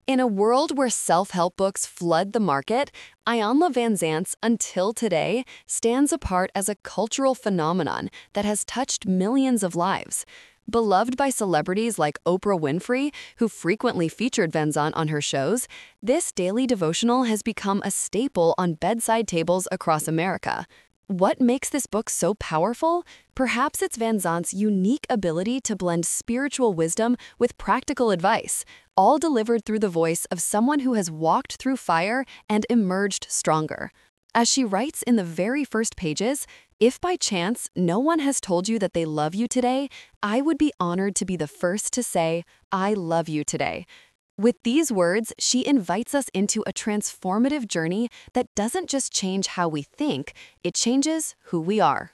In a world where self-help books flood the market, Iyanla Vanzant's Until Today stands apart as a cultural phenomenon that has touched millions of lives. Beloved by celebrities like Oprah Winfrey, who frequently featured Vanzant on her shows, this daily devotional has become a staple on bedside tables across America. What makes this book so powerful? Perhaps it's Vanzant's unique ability to blend spiritual wisdom with practical advice, all delivered through the voice of someone who has walked through fire and emerged stronger. As she writes in the very first pages, if by chance no one has told you that they love you today, I would be honored to be the first to say, I love you today. With these words, she invites us into a transformative journey that doesn't just change how we think, it changes who we are.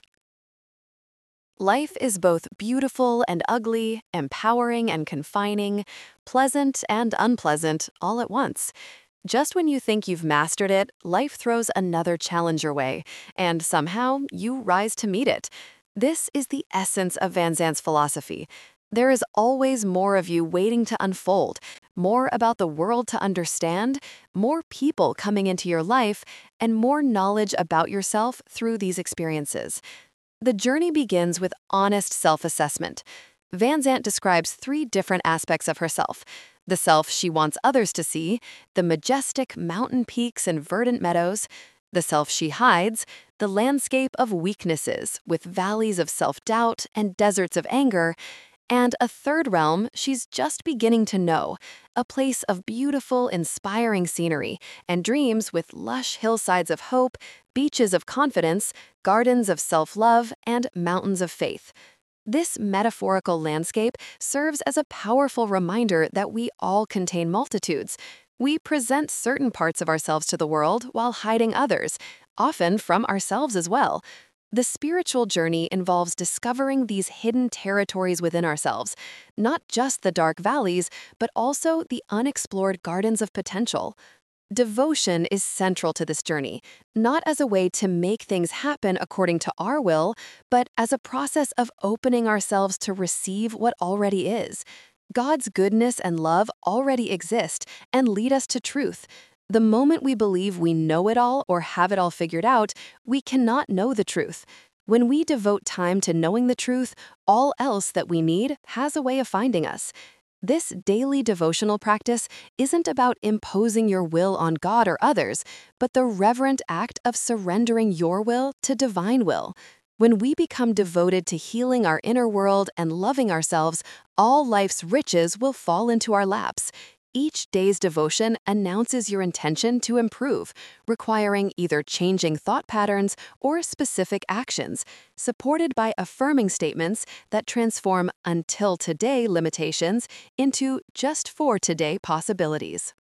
Life is both beautiful and ugly, empowering and confining, pleasant and unpleasant all at once. Just when you think you've mastered it, life throws another challenge your way, and somehow you rise to meet it. This is the essence of Vanzant's philosophy. There is always more of you waiting to unfold, more about the world to understand, more people coming into your life, and more knowledge about yourself through these experiences. The journey begins with honest self-assessment. Vanzant describes 3 different aspects of herself: the self she wants others to see, the majestic mountain peaks and verdant meadows; the self she hides, the landscape of weaknesses with valleys of self-doubt and deserts of anger; and a third realm she's just beginning to know, a place of beautiful, inspiring scenery and dreams with lush hillsides of hope, beaches of confidence, gardens of self-love, and mountains of faith. This metaphorical landscape serves as a powerful reminder that we all contain multitudes. We present certain parts of ourselves to the world while hiding others, often from ourselves as well. The spiritual journey involves discovering these hidden territories within ourselves, not just the dark valleys, but also the unexplored gardens of potential. Devotion is central to this journey, not as a way to make things happen according to our will, but as a process of opening ourselves to receive what already is. God's goodness and love already exist and lead us to truth. The moment we believe we know it all or have it all figured out, we cannot know the truth. When we devote time to knowing the truth, all else that we need has a way of finding us. This daily devotional practice isn't about imposing your will on God or others, but the reverent act of surrendering your will to divine will. When we become devoted to healing our inner world and loving ourselves, all life's riches will fall into our laps. Each day's devotion announces your intention to improve, requiring either changing thought patterns or specific actions, supported by affirming statements that transform until today limitations into just for today possibilities.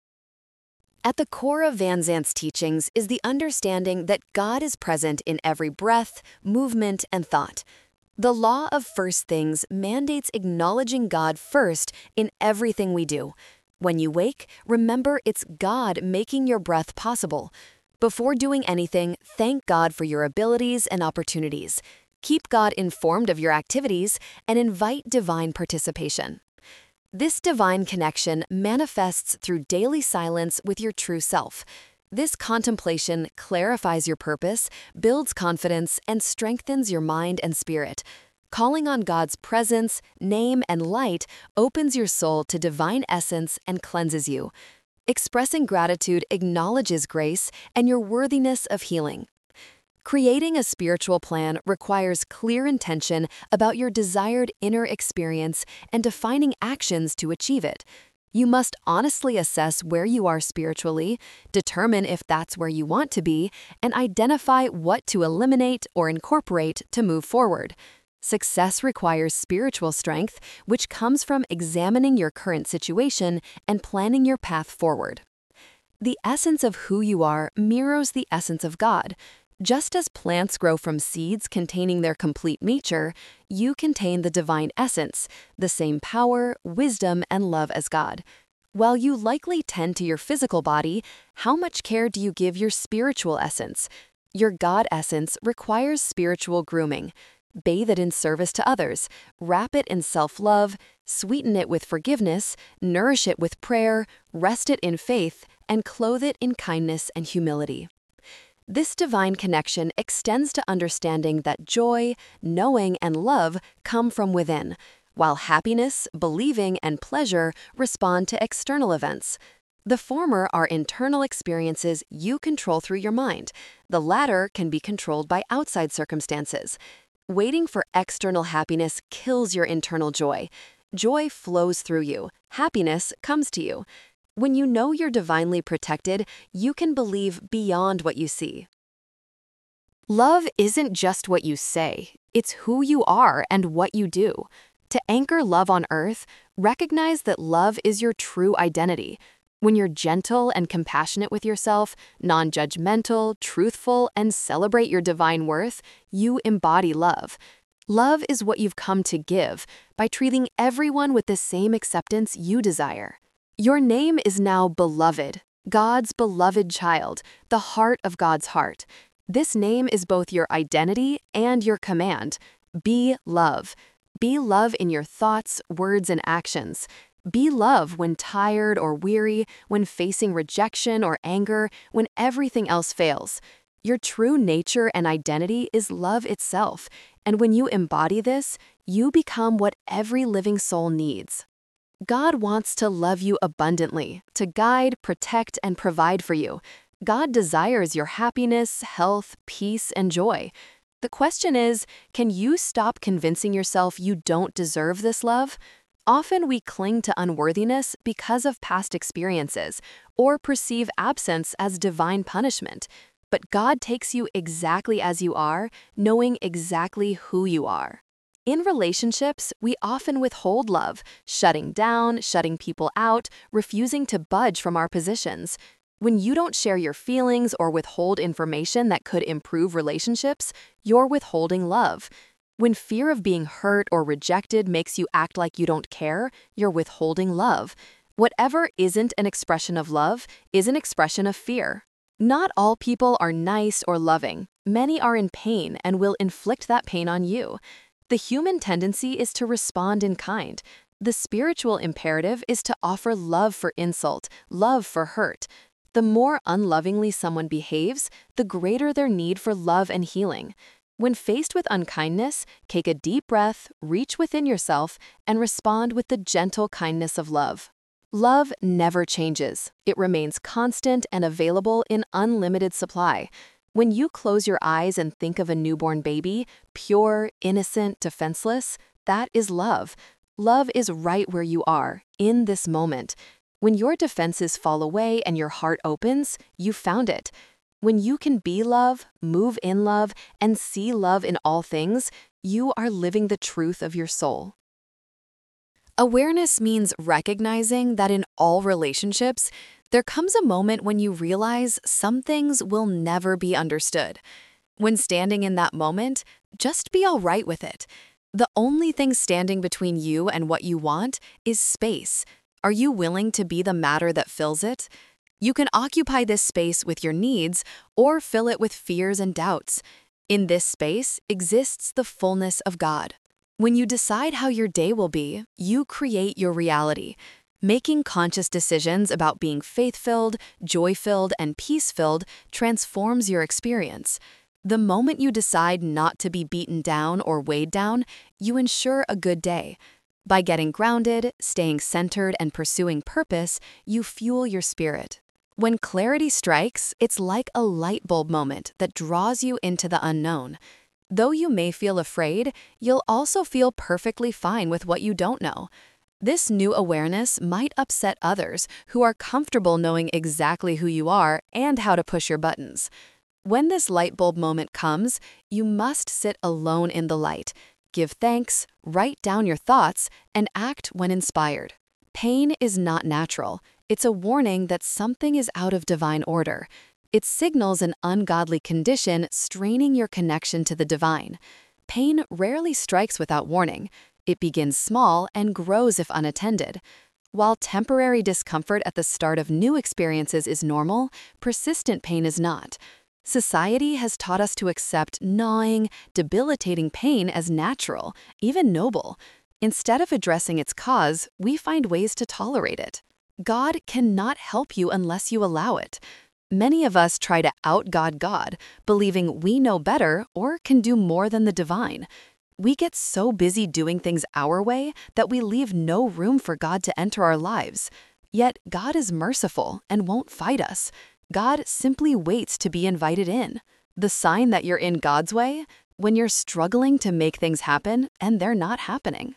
At the core of Vanzant's teachings is the understanding that God is present in every breath, movement, and thought. The law of first things mandates acknowledging God first in everything we do. When you wake, remember it's God making your breath possible. Before doing anything, thank God for your abilities and opportunities. Keep God informed of your activities and invite divine participation. This divine connection manifests through daily silence with your true self. This contemplation clarifies your purpose, builds confidence, and strengthens your mind and spirit. Calling on God's presence, name, and light opens your soul to divine essence and cleanses you. Expressing gratitude acknowledges grace and your worthiness of healing. Creating a spiritual plan requires clear intention about your desired inner experience and defining actions to achieve it. You must honestly assess where you are spiritually, determine if that's where you want to be, and identify what to eliminate or incorporate to move forward. Success requires spiritual strength, which comes from examining your current situation and planning your path forward. The essence of who you are mirrors the essence of God. Just as plants grow from seeds containing their complete nature, you contain the divine essence, the same power, wisdom, and love as God. While you likely tend to your physical body, how much care do you give your spiritual essence? Your God essence requires spiritual grooming. Bathe it in service to others, wrap it in self-love, sweeten it with forgiveness, nourish it with prayer, rest it in faith, and clothe it in kindness and humility. This divine connection extends to understanding that joy, knowing, and love come from within, while happiness, believing, and pleasure respond to external events. The former are internal experiences you control through your mind. The latter can be controlled by outside circumstances. Waiting for external happiness kills your internal joy. Joy flows through you. Happiness comes to you. When you know you're divinely protected, you can believe beyond what you see. Love isn't just what you say, it's who you are and what you do. To anchor love on earth, recognize that love is your true identity. When you're gentle and compassionate with yourself, non-judgmental, truthful, and celebrate your divine worth, you embody love. Love is what you've come to give by treating everyone with the same acceptance you desire. Your name is now beloved, God's beloved child, the heart of God's heart. This name is both your identity and your command. Be love. Be love in your thoughts, words, and actions. Be love when tired or weary, when facing rejection or anger, when everything else fails. Your true nature and identity is love itself, and when you embody this, you become what every living soul needs. God wants to love you abundantly, to guide, protect, and provide for you. God desires your happiness, health, peace, and joy. The question is, can you stop convincing yourself you don't deserve this love? Often we cling to unworthiness because of past experiences, or perceive absence as divine punishment. But God takes you exactly as you are, knowing exactly who you are. In relationships, we often withhold love, shutting down, shutting people out, refusing to budge from our positions. When you don't share your feelings or withhold information that could improve relationships, you're withholding love. When fear of being hurt or rejected makes you act like you don't care, you're withholding love. Whatever isn't an expression of love is an expression of fear. Not all people are nice or loving. Many are in pain and will inflict that pain on you. The human tendency is to respond in kind. The spiritual imperative is to offer love for insult, love for hurt. The more unlovingly someone behaves, the greater their need for love and healing. When faced with unkindness, take a deep breath, reach within yourself, and respond with the gentle kindness of love. Love never changes. It remains constant and available in unlimited supply. When you close your eyes and think of a newborn baby, pure, innocent, defenseless, that is love. Love is right where you are, in this moment. When your defenses fall away and your heart opens, you found it. When you can be love, move in love, and see love in all things, you are living the truth of your soul. Awareness means recognizing that in all relationships, there comes a moment when you realize some things will never be understood. When standing in that moment, just be all right with it. The only thing standing between you and what you want is space. Are you willing to be the matter that fills it? You can occupy this space with your needs or fill it with fears and doubts. In this space exists the fullness of God. When you decide how your day will be, you create your reality. Making conscious decisions about being faith-filled, joy-filled, and peace-filled transforms your experience. The moment you decide not to be beaten down or weighed down, you ensure a good day. By getting grounded, staying centered, and pursuing purpose, you fuel your spirit. When clarity strikes, it's like a light bulb moment that draws you into the unknown. Though you may feel afraid, you'll also feel perfectly fine with what you don't know. This new awareness might upset others who are comfortable knowing exactly who you are and how to push your buttons. When this light bulb moment comes, you must sit alone in the light, give thanks, write down your thoughts, and act when inspired. Pain is not natural. It's a warning that something is out of divine order. It signals an ungodly condition straining your connection to the divine. Pain rarely strikes without warning. It begins small and grows if unattended. While temporary discomfort at the start of new experiences is normal, persistent pain is not. Society has taught us to accept gnawing, debilitating pain as natural, even noble. Instead of addressing its cause, we find ways to tolerate it. God cannot help you unless you allow it. Many of us try to out-God God, believing we know better or can do more than the divine. We get so busy doing things our way that we leave no room for God to enter our lives. Yet God is merciful and won't fight us. God simply waits to be invited in. The sign that you're in God's way? When you're struggling to make things happen and they're not happening.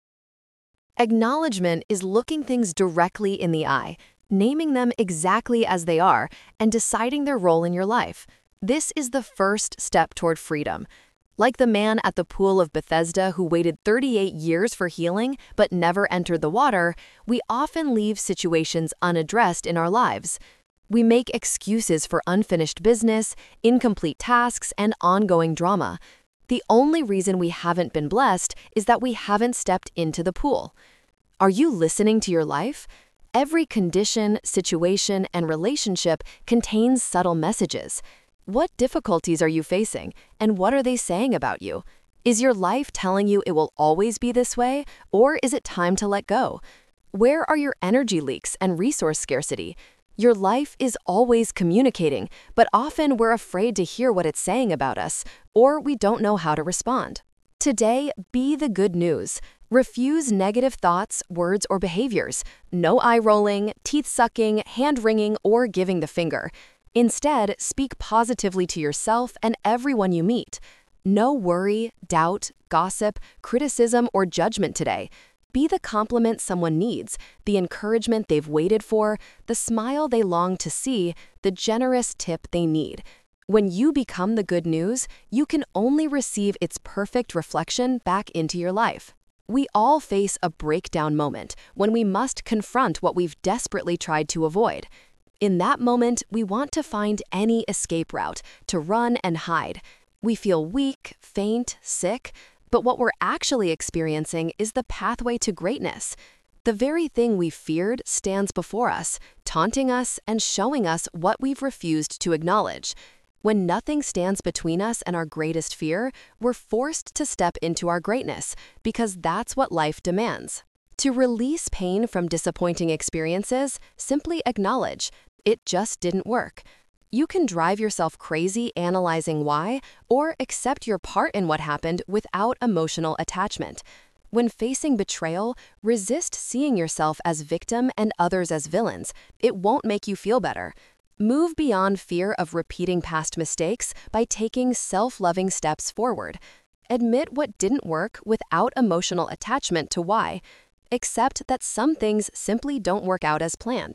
Acknowledgement is looking things directly in the eye, naming them exactly as they are, and deciding their role in your life. This is the first step toward freedom. Like the man at the pool of Bethesda who waited 38 years for healing but never entered the water, we often leave situations unaddressed in our lives. We make excuses for unfinished business, incomplete tasks, and ongoing drama. The only reason we haven't been blessed is that we haven't stepped into the pool. Are you listening to your life? Every condition, situation, and relationship contains subtle messages. What difficulties are you facing, and what are they saying about you? Is your life telling you it will always be this way, or is it time to let go? Where are your energy leaks and resource scarcity? Your life is always communicating, but often we're afraid to hear what it's saying about us, or we don't know how to respond. Today, be the good news. Refuse negative thoughts, words, or behaviors. No eye-rolling, teeth-sucking, hand-wringing, or giving the finger. Instead, speak positively to yourself and everyone you meet. No worry, doubt, gossip, criticism, or judgment today. Be the compliment someone needs, the encouragement they've waited for, the smile they long to see, the generous tip they need. When you become the good news, you can only receive its perfect reflection back into your life. We all face a breakdown moment when we must confront what we've desperately tried to avoid. In that moment, we want to find any escape route, to run and hide. We feel weak, faint, sick, but what we're actually experiencing is the pathway to greatness. The very thing we feared stands before us, taunting us and showing us what we've refused to acknowledge. When nothing stands between us and our greatest fear, we're forced to step into our greatness, because that's what life demands. To release pain from disappointing experiences, simply acknowledge, it just didn't work. You can drive yourself crazy analyzing why, or accept your part in what happened without emotional attachment. When facing betrayal, resist seeing yourself as victim and others as villains. It won't make you feel better. Move beyond fear of repeating past mistakes by taking self-loving steps forward. Admit what didn't work without emotional attachment to why. Accept that some things simply don't work out as planned.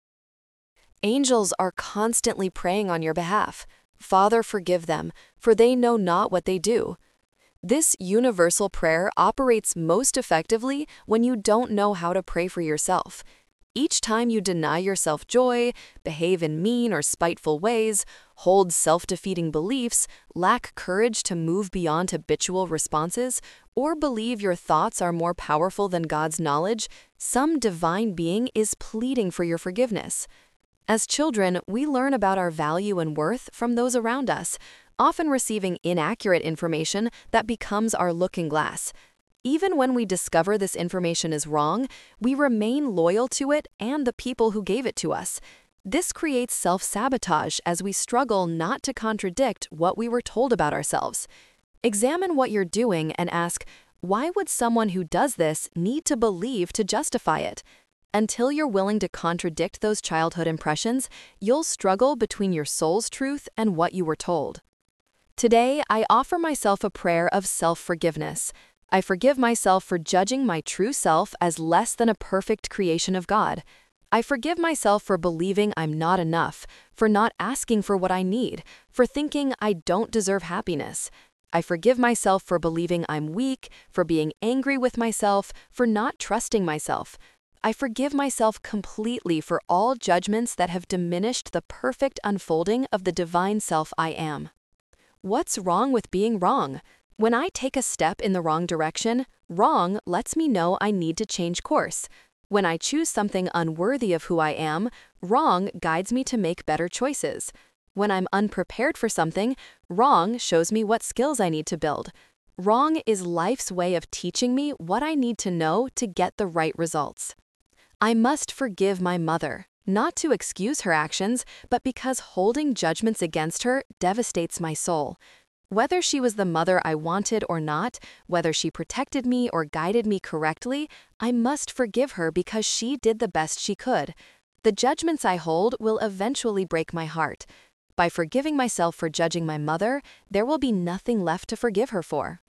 Angels are constantly praying on your behalf. Father, forgive them, for they know not what they do. This universal prayer operates most effectively when you don't know how to pray for yourself. Each time you deny yourself joy, behave in mean or spiteful ways, hold self-defeating beliefs, lack courage to move beyond habitual responses, or believe your thoughts are more powerful than God's knowledge, some divine being is pleading for your forgiveness. As children, we learn about our value and worth from those around us, often receiving inaccurate information that becomes our looking glass. Even when we discover this information is wrong, we remain loyal to it and the people who gave it to us. This creates self-sabotage as we struggle not to contradict what we were told about ourselves. Examine what you're doing and ask, why would someone who does this need to believe to justify it? Until you're willing to contradict those childhood impressions, you'll struggle between your soul's truth and what you were told. Today, I offer myself a prayer of self-forgiveness. I forgive myself for judging my true self as less than a perfect creation of God. I forgive myself for believing I'm not enough, for not asking for what I need, for thinking I don't deserve happiness. I forgive myself for believing I'm weak, for being angry with myself, for not trusting myself. I forgive myself completely for all judgments that have diminished the perfect unfolding of the divine self I am. What's wrong with being wrong? When I take a step in the wrong direction, wrong lets me know I need to change course. When I choose something unworthy of who I am, wrong guides me to make better choices. When I'm unprepared for something, wrong shows me what skills I need to build. Wrong is life's way of teaching me what I need to know to get the right results. I must forgive my mother, not to excuse her actions, but because holding judgments against her devastates my soul. Whether she was the mother I wanted or not, whether she protected me or guided me correctly, I must forgive her because she did the best she could. The judgments I hold will eventually break my heart. By forgiving myself for judging my mother, there will be nothing left to forgive her for.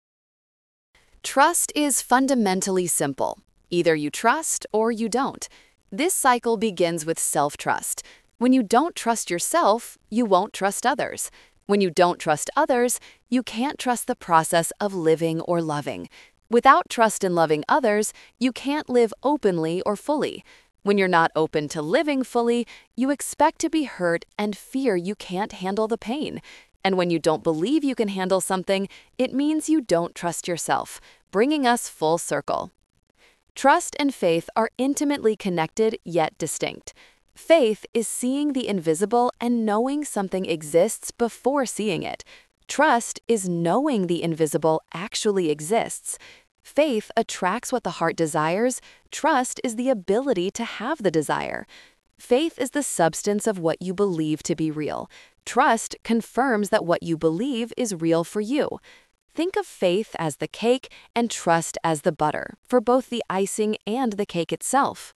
Trust is fundamentally simple. Either you trust or you don't. This cycle begins with self-trust. When you don't trust yourself, you won't trust others. When you don't trust others, you can't trust the process of living or loving. Without trust in loving others, you can't live openly or fully. When you're not open to living fully, you expect to be hurt and fear you can't handle the pain. And when you don't believe you can handle something, it means you don't trust yourself, bringing us full circle. Trust and faith are intimately connected yet distinct. Faith is seeing the invisible and knowing something exists before seeing it. Trust is knowing the invisible actually exists. Faith attracts what the heart desires. Trust is the ability to have the desire. Faith is the substance of what you believe to be real. Trust confirms that what you believe is real for you. Think of faith as the cake and trust as the butter, for both the icing and the cake itself.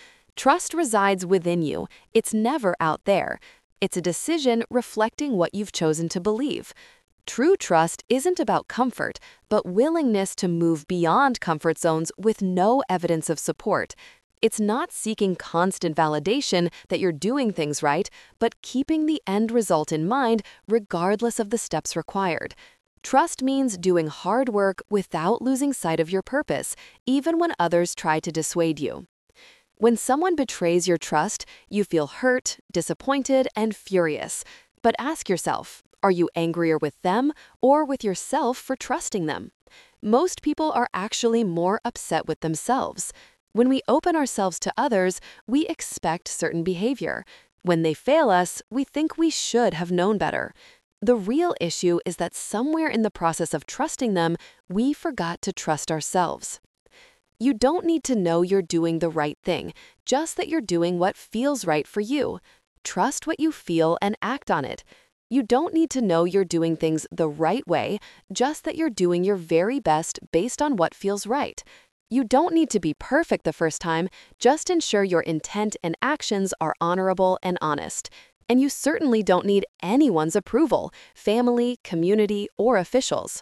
Trust resides within you. It's never out there. It's a decision reflecting what you've chosen to believe. True trust isn't about comfort, but willingness to move beyond comfort zones with no evidence of support. It's not seeking constant validation that you're doing things right, but keeping the end result in mind regardless of the steps required. Trust means doing hard work without losing sight of your purpose, even when others try to dissuade you. When someone betrays your trust, you feel hurt, disappointed, and furious. But ask yourself, are you angrier with them or with yourself for trusting them? Most people are actually more upset with themselves. When we open ourselves to others, we expect certain behavior. When they fail us, we think we should have known better. The real issue is that somewhere in the process of trusting them, we forgot to trust ourselves. You don't need to know you're doing the right thing, just that you're doing what feels right for you. Trust what you feel and act on it. You don't need to know you're doing things the right way, just that you're doing your very best based on what feels right. You don't need to be perfect the first time, just ensure your intent and actions are honorable and honest. And you certainly don't need anyone's approval, family, community, or officials.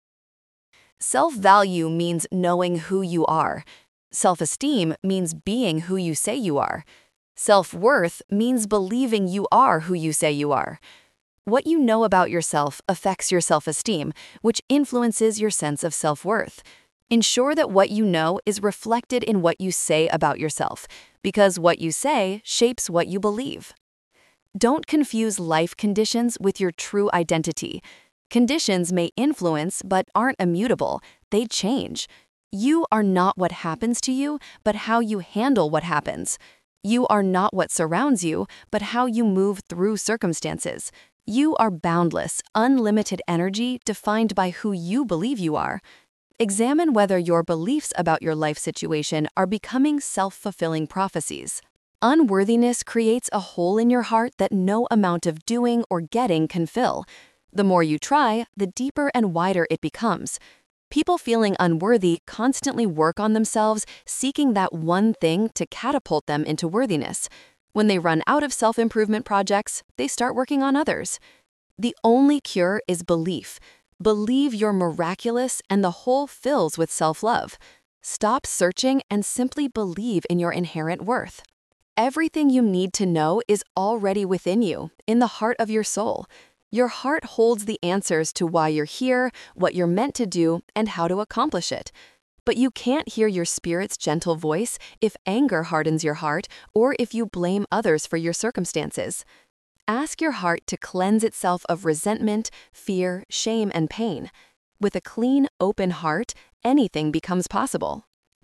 Self-value means knowing who you are. Self-esteem means being who you say you are. Self-worth means believing you are who you say you are. What you know about yourself affects your self-esteem, which influences your sense of self-worth. Ensure that what you know is reflected in what you say about yourself, because what you say shapes what you believe. Don't confuse life conditions with your true identity. Conditions may influence but aren't immutable. They change. You are not what happens to you, but how you handle what happens. You are not what surrounds you, but how you move through circumstances. You are boundless, unlimited energy defined by who you believe you are. Examine whether your beliefs about your life situation are becoming self-fulfilling prophecies. Unworthiness creates a hole in your heart that no amount of doing or getting can fill. The more you try, the deeper and wider it becomes. People feeling unworthy constantly work on themselves, seeking that one thing to catapult them into worthiness. When they run out of self-improvement projects, they start working on others. The only cure is belief. Believe you're miraculous and the hole fills with self-love. Stop searching and simply believe in your inherent worth. Everything you need to know is already within you, in the heart of your soul. Your heart holds the answers to why you're here, what you're meant to do, and how to accomplish it. But you can't hear your spirit's gentle voice if anger hardens your heart or if you blame others for your circumstances. Ask your heart to cleanse itself of resentment, fear, shame, and pain. With a clean, open heart, anything becomes possible.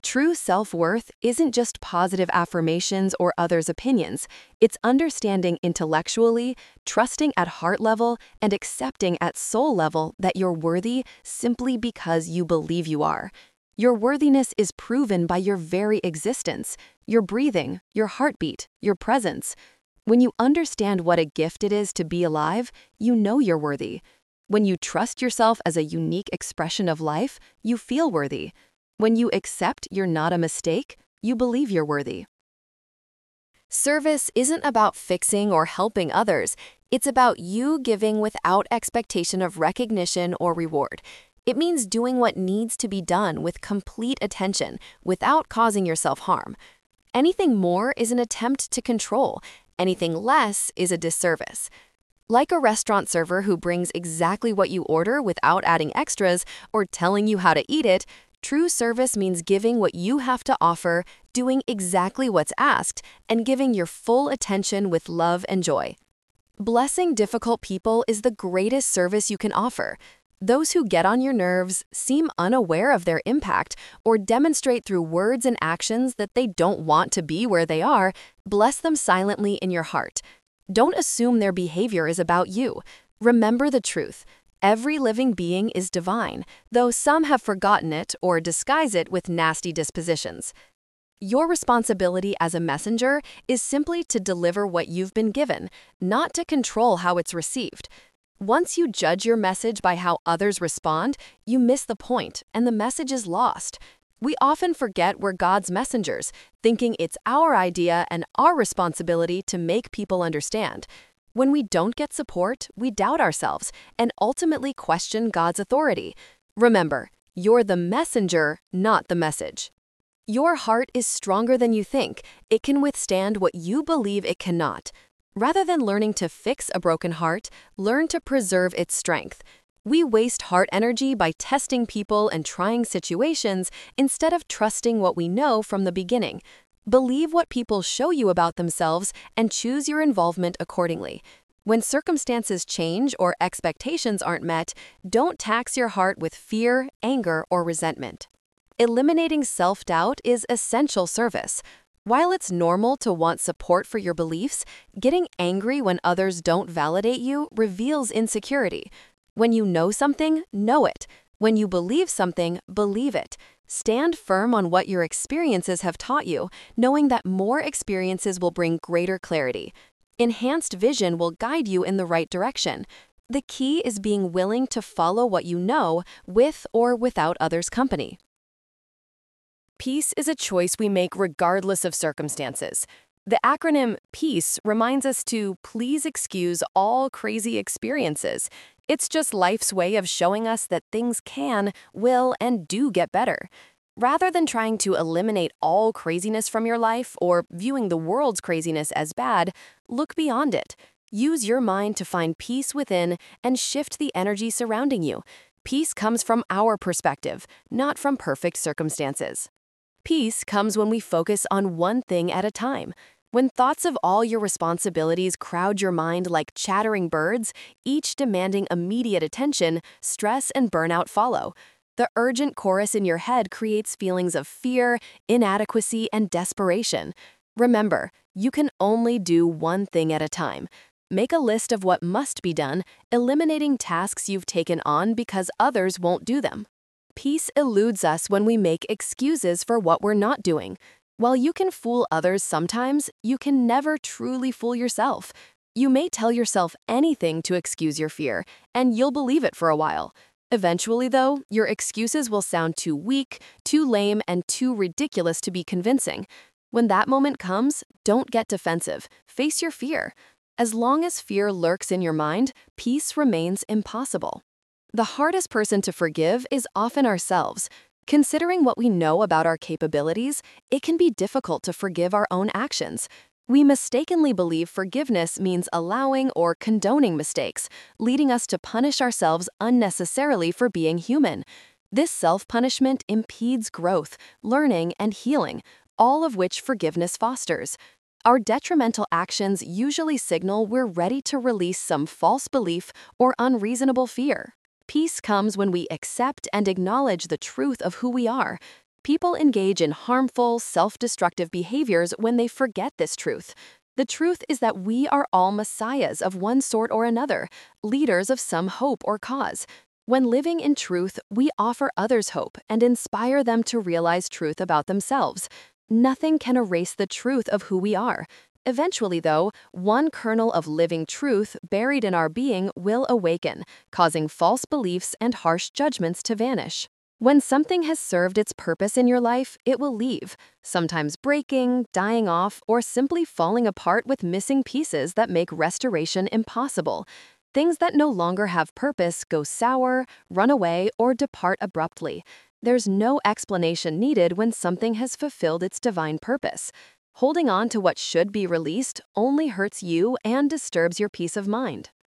True self-worth isn't just positive affirmations or others' opinions. It's understanding intellectually, trusting at heart level, and accepting at soul level that you're worthy simply because you believe you are. Your worthiness is proven by your very existence, your breathing, your heartbeat, your presence. When you understand what a gift it is to be alive, you know you're worthy. When you trust yourself as a unique expression of life, you feel worthy. When you accept you're not a mistake, you believe you're worthy. Service isn't about fixing or helping others. It's about you giving without expectation of recognition or reward. It means doing what needs to be done with complete attention without causing yourself harm. Anything more is an attempt to control. Anything less is a disservice. Like a restaurant server who brings exactly what you order without adding extras or telling you how to eat it, true service means giving what you have to offer, doing exactly what's asked, and giving your full attention with love and joy. Blessing difficult people is the greatest service you can offer. Those who get on your nerves, seem unaware of their impact, or demonstrate through words and actions that they don't want to be where they are, bless them silently in your heart. Don't assume their behavior is about you. Remember the truth. Every living being is divine, though some have forgotten it or disguise it with nasty dispositions. Your responsibility as a messenger is simply to deliver what you've been given, not to control how it's received. Once you judge your message by how others respond, you miss the point and the message is lost. We often forget we're God's messengers, thinking it's our idea and our responsibility to make people understand. When we don't get support, we doubt ourselves and ultimately question God's authority. Remember, you're the messenger, not the message. Your heart is stronger than you think. It can withstand what you believe it cannot. Rather than learning to fix a broken heart, learn to preserve its strength. We waste heart energy by testing people and trying situations instead of trusting what we know from the beginning. Believe what people show you about themselves and choose your involvement accordingly. When circumstances change or expectations aren't met, don't tax your heart with fear, anger, or resentment. Eliminating self-doubt is essential service. While it's normal to want support for your beliefs, getting angry when others don't validate you reveals insecurity. When you know something, know it. When you believe something, believe it. Stand firm on what your experiences have taught you, knowing that more experiences will bring greater clarity. Enhanced vision will guide you in the right direction. The key is being willing to follow what you know, with or without others' company. Peace is a choice we make regardless of circumstances. The acronym PEACE reminds us to please excuse all crazy experiences. It's just life's way of showing us that things can, will, and do get better. Rather than trying to eliminate all craziness from your life or viewing the world's craziness as bad, look beyond it. Use your mind to find peace within and shift the energy surrounding you. Peace comes from our perspective, not from perfect circumstances. Peace comes when we focus on one thing at a time. When thoughts of all your responsibilities crowd your mind like chattering birds, each demanding immediate attention, stress and burnout follow. The urgent chorus in your head creates feelings of fear, inadequacy, and desperation. Remember, you can only do one thing at a time. Make a list of what must be done, eliminating tasks you've taken on because others won't do them. Peace eludes us when we make excuses for what we're not doing. While you can fool others sometimes, you can never truly fool yourself. You may tell yourself anything to excuse your fear, and you'll believe it for a while. Eventually, though, your excuses will sound too weak, too lame, and too ridiculous to be convincing. When that moment comes, don't get defensive. Face your fear. As long as fear lurks in your mind, peace remains impossible. The hardest person to forgive is often ourselves. Considering what we know about our capabilities, it can be difficult to forgive our own actions. We mistakenly believe forgiveness means allowing or condoning mistakes, leading us to punish ourselves unnecessarily for being human. This self-punishment impedes growth, learning, and healing, all of which forgiveness fosters. Our detrimental actions usually signal we're ready to release some false belief or unreasonable fear. Peace comes when we accept and acknowledge the truth of who we are. People engage in harmful, self-destructive behaviors when they forget this truth. The truth is that we are all messiahs of one sort or another, leaders of some hope or cause. When living in truth, we offer others hope and inspire them to realize truth about themselves. Nothing can erase the truth of who we are. Eventually, though, one kernel of living truth buried in our being will awaken, causing false beliefs and harsh judgments to vanish. When something has served its purpose in your life, it will leave, sometimes breaking, dying off, or simply falling apart with missing pieces that make restoration impossible. Things that no longer have purpose go sour, run away, or depart abruptly. There's no explanation needed when something has fulfilled its divine purpose. Holding on to what should be released only hurts you and disturbs your peace of mind.